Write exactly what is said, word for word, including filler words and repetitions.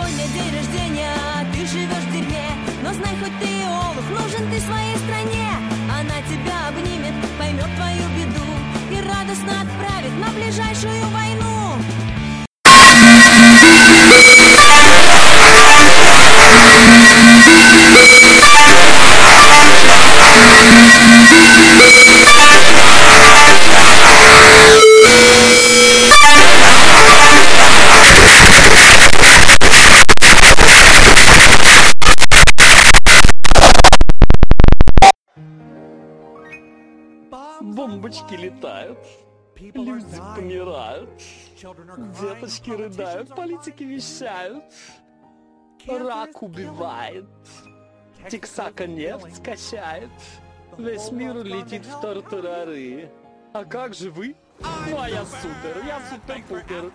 сегодня день рождения, ты живешь в дерьме, но знай, хоть ты и олух, нужен ты своей стране. Она тебя обнимет, поймет твою беду и радостно отправит на ближайшую войну. Бомбочки летают, люди помирают, деточки рыдают, политики вещают, рак убивает, Тексака нефть качает, весь мир летит в тартарары. А как же вы? Ну а я супер, я супер-пупер.